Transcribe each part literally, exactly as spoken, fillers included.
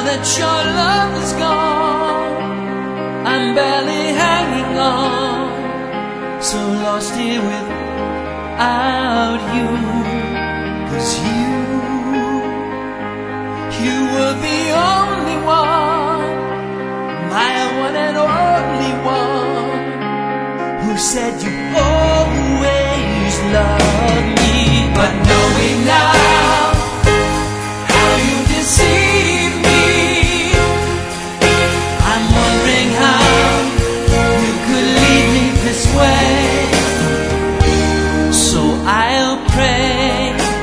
that your love is gone, I'm barely hanging on, so lost here without you. 'Cause you, you were the only one, my one and only one, who said you always loved me. But knowing now how you deceived me, I'm wondering how you could leave me this way. So I'll pray,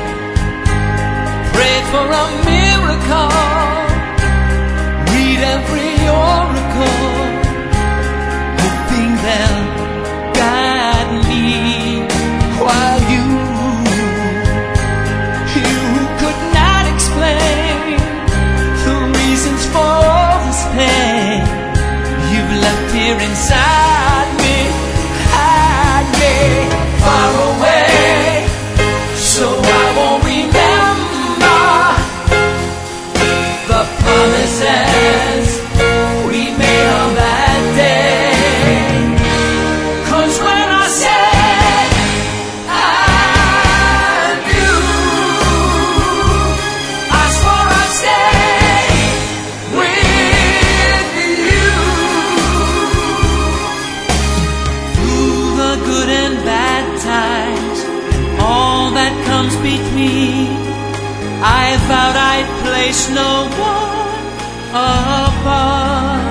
pray for a miracle, read every oracle, hoping they'll guide me, while you, you could not explain the reasons for all this pain you've left here inside me. Hide me far away, so I won't remember the promises we made on that day. 'Cause when I said I do, I swore I'd stay with you. Through the good and bad times, all that comes between, I vowed I'd place no one above.